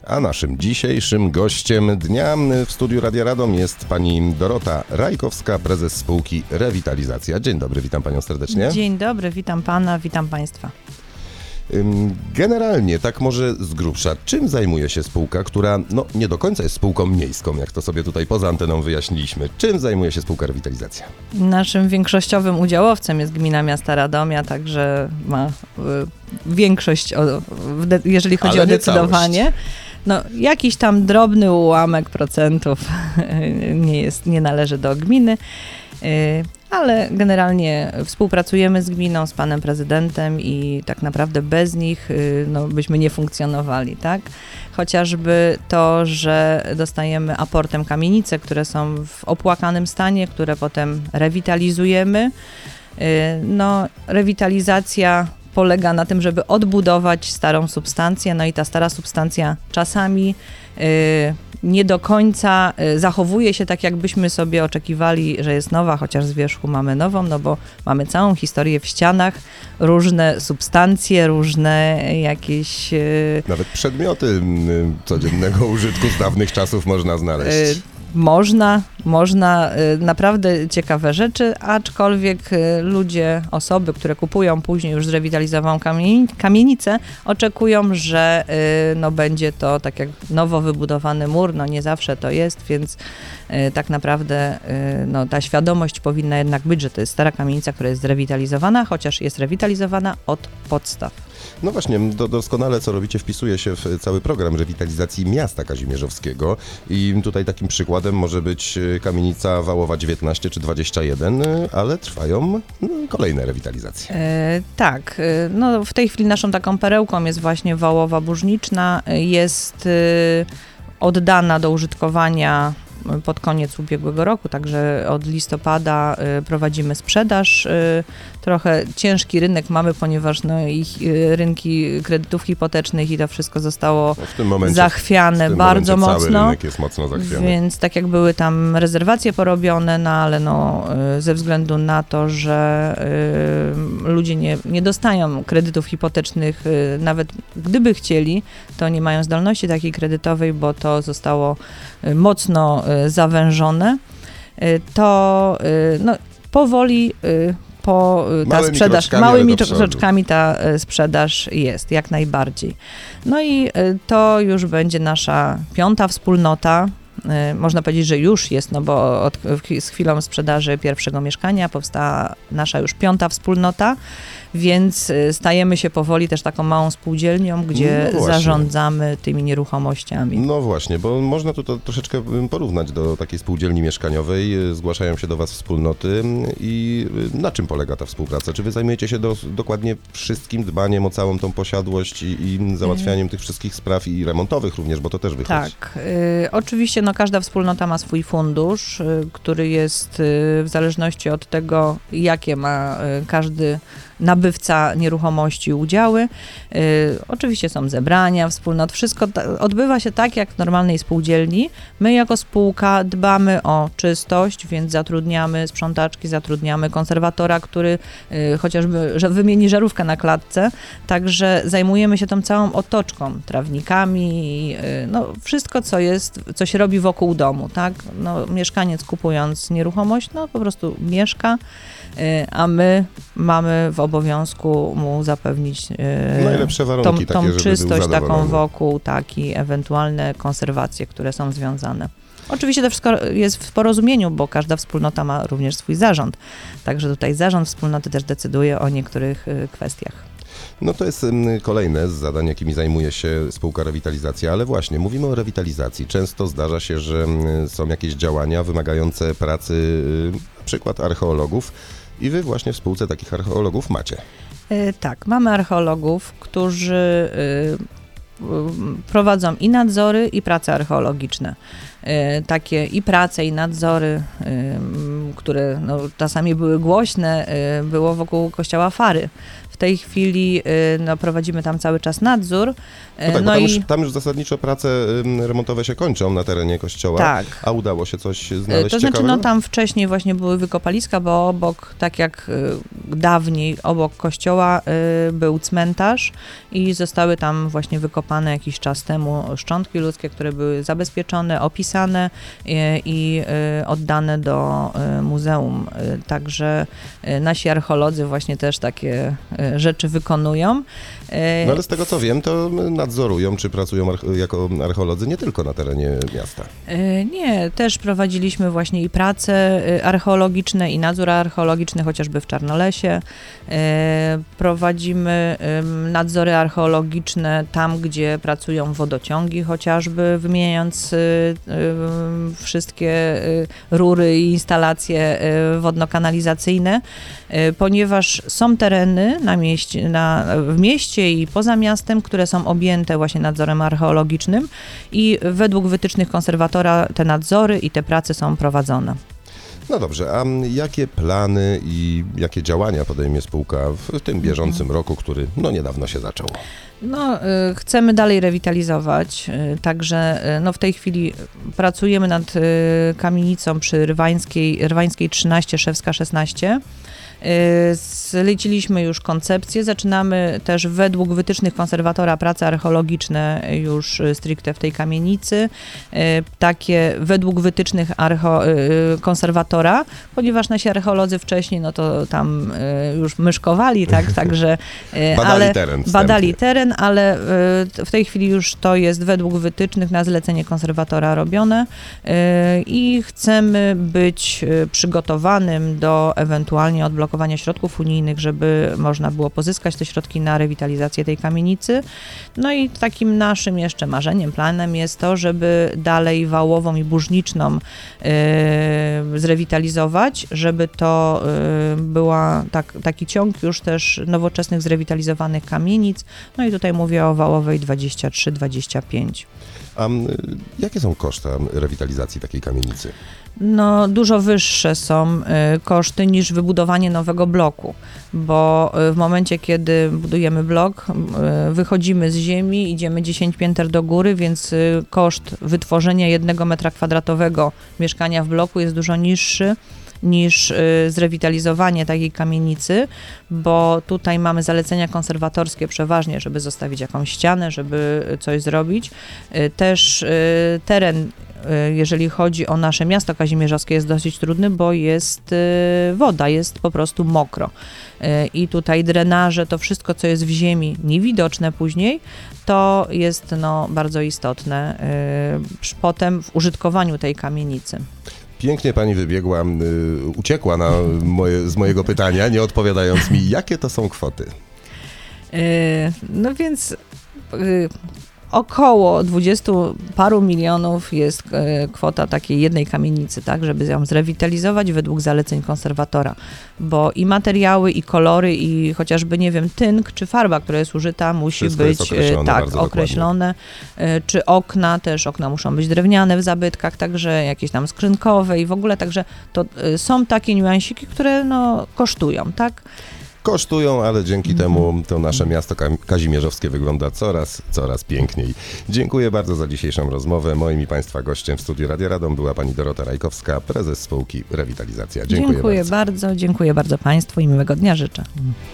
A naszym dzisiejszym gościem dnia w studiu Radia Radom jest pani Dorota Rajkowska, prezes spółki Rewitalizacja. Dzień dobry, witam panią serdecznie. Dzień dobry, witam pana, witam państwa. Generalnie, tak może z grubsza, czym zajmuje się spółka, która nie do końca jest spółką miejską, jak to sobie tutaj poza anteną wyjaśniliśmy. Czym zajmuje się spółka Rewitalizacja? Naszym większościowym udziałowcem jest Gmina Miasta Radomia, także ma większość, jeżeli chodzi o decydowanie. Jakiś tam drobny ułamek procentów nie należy do gminy, ale generalnie współpracujemy z gminą, z panem prezydentem i tak naprawdę bez nich byśmy nie funkcjonowali, tak? Chociażby to, że dostajemy aportem kamienice, które są w opłakanym stanie, które potem rewitalizujemy. Rewitalizacja polega na tym, żeby odbudować starą substancję, i ta stara substancja czasami nie do końca zachowuje się tak, jakbyśmy sobie oczekiwali, że jest nowa, chociaż z wierzchu mamy nową, bo mamy całą historię w ścianach, różne substancje, różne jakieś... Nawet przedmioty codziennego użytku z dawnych czasów można znaleźć. Można naprawdę ciekawe rzeczy, aczkolwiek osoby, które kupują później już zrewitalizowaną kamienicę, oczekują, że będzie to tak jak nowo wybudowany mur, nie zawsze to jest, więc tak naprawdę ta świadomość powinna jednak być, że to jest stara kamienica, która jest zrewitalizowana, chociaż jest rewitalizowana od podstaw. No właśnie, doskonale co robicie wpisuje się w cały program rewitalizacji miasta kazimierzowskiego i tutaj takim przykładem może być kamienica Wałowa 19 czy 21, ale trwają kolejne rewitalizacje. Tak, w tej chwili naszą taką perełką jest właśnie Wałowa Burzniczna, jest oddana do użytkowania pod koniec ubiegłego roku, także od listopada prowadzimy sprzedaż. Trochę ciężki rynek mamy, ponieważ rynki kredytów hipotecznych i to wszystko zostało w tym momencie, zachwiane bardzo mocno. Cały rynek jest mocno zachwiany. Więc tak jak były tam rezerwacje porobione, ale ze względu na to, że ludzie nie dostają kredytów hipotecznych, nawet gdyby chcieli, to nie mają zdolności takiej kredytowej, bo to zostało mocno zawężone, to powoli ta sprzedaż, małymi kroczkami ta sprzedaż jest, jak najbardziej. I to już będzie nasza 5. wspólnota. Można powiedzieć, że już jest, bo z chwilą sprzedaży pierwszego mieszkania powstała nasza już 5. wspólnota, więc stajemy się powoli też taką małą spółdzielnią, gdzie zarządzamy tymi nieruchomościami. No właśnie, bo można tu to troszeczkę porównać do takiej spółdzielni mieszkaniowej. Zgłaszają się do was wspólnoty i na czym polega ta współpraca? Czy wy zajmujecie się dokładnie wszystkim, dbaniem o całą tą posiadłość i załatwianiem tych wszystkich spraw i remontowych również, bo to też wychodzi? Tak, oczywiście każda wspólnota ma swój fundusz, który jest w zależności od tego, jakie ma każdy nabywca nieruchomości udziały. Oczywiście są zebrania wspólnot, wszystko odbywa się tak jak w normalnej spółdzielni. My jako spółka dbamy o czystość, więc zatrudniamy sprzątaczki, zatrudniamy konserwatora, który chociażby wymieni żarówkę na klatce, także zajmujemy się tą całą otoczką, trawnikami, wszystko co się robi wokół domu, tak? Mieszkaniec kupując nieruchomość, po prostu mieszka, a my mamy w obowiązku mu zapewnić najlepsze warunki tą czystość taką wokół, i ewentualne konserwacje, które są związane. Oczywiście to wszystko jest w porozumieniu, bo każda wspólnota ma również swój zarząd, także tutaj zarząd wspólnoty też decyduje o niektórych kwestiach. To jest kolejne z zadań, jakimi zajmuje się spółka Rewitalizacja, ale właśnie mówimy o rewitalizacji. Często zdarza się, że są jakieś działania wymagające pracy, na przykład archeologów, i wy właśnie w spółce takich archeologów macie. Tak, mamy archeologów, którzy prowadzą i nadzory, i prace archeologiczne. Takie i prace, i nadzory, które czasami były głośne, było wokół kościoła Fary. W tej chwili prowadzimy tam cały czas nadzór. Tam już zasadniczo prace remontowe się kończą na terenie kościoła, tak. A udało się coś znaleźć To ciekawego? znaczy, tam wcześniej właśnie były wykopaliska, bo obok, tak jak dawniej, obok kościoła był cmentarz i zostały tam właśnie wykopane wykopane jakiś czas temu szczątki ludzkie, które były zabezpieczone, opisane i oddane do muzeum. Także nasi archeolodzy właśnie też takie rzeczy wykonują. No ale z tego co wiem, to nadzorują, czy pracują jako archeolodzy nie tylko na terenie miasta. Nie, też prowadziliśmy właśnie i prace archeologiczne, i nadzór archeologiczny, chociażby w Czarnolesie. Prowadzimy nadzory archeologiczne tam, gdzie pracują wodociągi, chociażby wymieniając wszystkie rury i instalacje wodno-kanalizacyjne, ponieważ są tereny w mieście i poza miastem, które są objęte właśnie nadzorem archeologicznym i według wytycznych konserwatora te nadzory i te prace są prowadzone. No dobrze, a jakie plany i jakie działania podejmie spółka w tym bieżącym roku, który niedawno się zaczął? Chcemy dalej rewitalizować, także w tej chwili pracujemy nad kamienicą przy Rwańskiej 13, Szewska 16. Zleciliśmy już koncepcję, zaczynamy też według wytycznych konserwatora prace archeologiczne już stricte w tej kamienicy, takie według wytycznych konserwatora, ponieważ nasi archeolodzy wcześniej, to tam już myszkowali, tak, także badali teren, ale w tej chwili już to jest według wytycznych na zlecenie konserwatora robione i chcemy być przygotowanym do ewentualnie odblokowania środków unijnych, żeby można było pozyskać te środki na rewitalizację tej kamienicy. No i takim naszym jeszcze marzeniem, planem jest to, żeby dalej Wałową i Burzniczną zrewitalizować, żeby to była taki ciąg już też nowoczesnych zrewitalizowanych kamienic. No i tutaj mówię o Wałowej 23-25. A jakie są koszty rewitalizacji takiej kamienicy? Dużo wyższe są koszty niż wybudowanie nowego bloku, bo w momencie, kiedy budujemy blok, wychodzimy z ziemi, idziemy 10 pięter do góry, więc koszt wytworzenia 1 metra kwadratowego mieszkania w bloku jest dużo niższy niż zrewitalizowanie takiej kamienicy, bo tutaj mamy zalecenia konserwatorskie przeważnie, żeby zostawić jakąś ścianę, żeby coś zrobić. Też teren, jeżeli chodzi o nasze miasto kazimierzowskie, jest dosyć trudny, bo jest woda, jest po prostu mokro. I tutaj drenaże, to wszystko, co jest w ziemi, niewidoczne później, to jest bardzo istotne potem w użytkowaniu tej kamienicy. Pięknie pani wybiegła, uciekła z mojego pytania, nie odpowiadając mi, jakie to są kwoty. Więc około 20 paru milionów jest kwota takiej jednej kamienicy, tak, żeby ją zrewitalizować według zaleceń konserwatora, bo i materiały, i kolory, i chociażby, tynk czy farba, która jest użyta, musi być określone, czy okna muszą być drewniane w zabytkach, także jakieś tam skrzynkowe i w ogóle, także to są takie niuansiki, które kosztują, tak? Kosztują, ale dzięki temu to nasze miasto kazimierzowskie wygląda coraz piękniej. Dziękuję bardzo za dzisiejszą rozmowę. Moim i państwa gościem w studiu Radia Radom była pani Dorota Rajkowska, prezes spółki Rewitalizacja. Dziękuję bardzo. Dziękuję bardzo państwu i miłego dnia życzę.